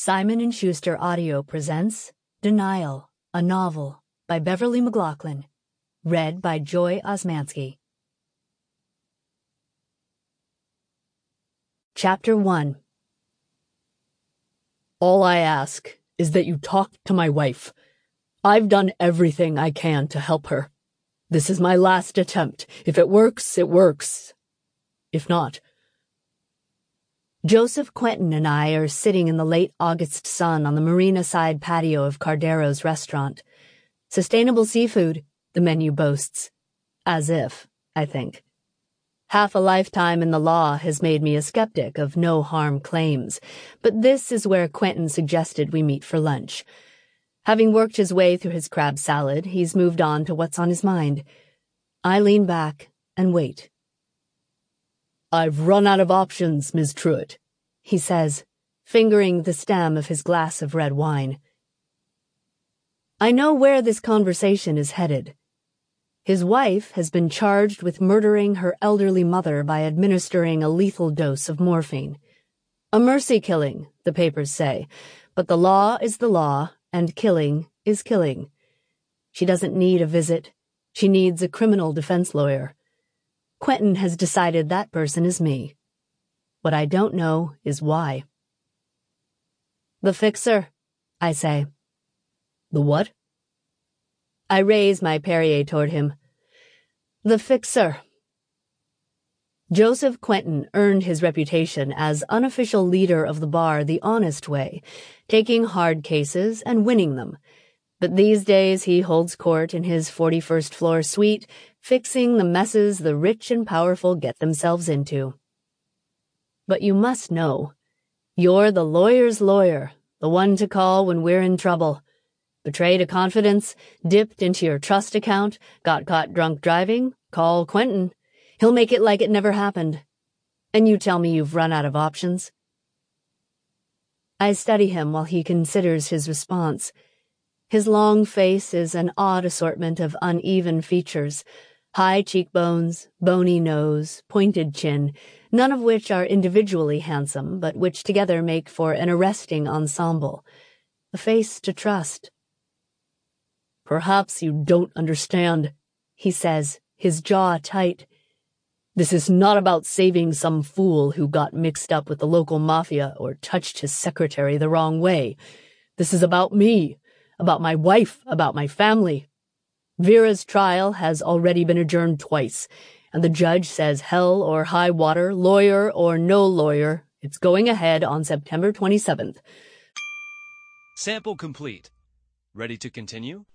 Simon & Schuster Audio presents Denial, a novel by Beverly McLaughlin, read by Joy Osmansky. Chapter 1. All I ask is that you talk to my wife. I've done everything I can to help her. This is my last attempt. If it works, it works. If not... Joseph Quentin and I are sitting in the late August sun on the marina side patio of Cardero's restaurant. Sustainable seafood, the menu boasts. As if, I think. Half a lifetime in the law has made me a skeptic of no-harm claims, but this is where Quentin suggested we meet for lunch. Having worked his way through his crab salad, he's moved on to what's on his mind. I lean back and wait. I've run out of options, Ms. Truitt, he says, fingering the stem of his glass of red wine. I know where this conversation is headed. His wife has been charged with murdering her elderly mother by administering a lethal dose of morphine. A mercy killing, the papers say, but the law is the law, and killing is killing. She doesn't need a visit. She needs a criminal defense lawyer. Quentin has decided that person is me. What I don't know is why. The fixer, I say. The what? I raise my Perrier toward him. The fixer. Joseph Quentin earned his reputation as unofficial leader of the bar the honest way, taking hard cases and winning them. But these days he holds court in his 41st floor suite, fixing the messes the rich and powerful get themselves into. But you must know, you're the lawyer's lawyer, the one to call when we're in trouble. Betrayed a confidence, dipped into your trust account, got caught drunk driving, call Quentin. He'll make it like it never happened. And you tell me you've run out of options? I study him while he considers his response. His long face is an odd assortment of uneven features, high cheekbones, bony nose, pointed chin, none of which are individually handsome, but which together make for an arresting ensemble. A face to trust. Perhaps you don't understand, he says, his jaw tight. This is not about saving some fool who got mixed up with the local mafia or touched his secretary the wrong way. This is about me, about my wife, about my family. Vera's trial has already been adjourned twice, and the judge says hell or high water, lawyer or no lawyer, it's going ahead on September 27th. Sample complete. Ready to continue?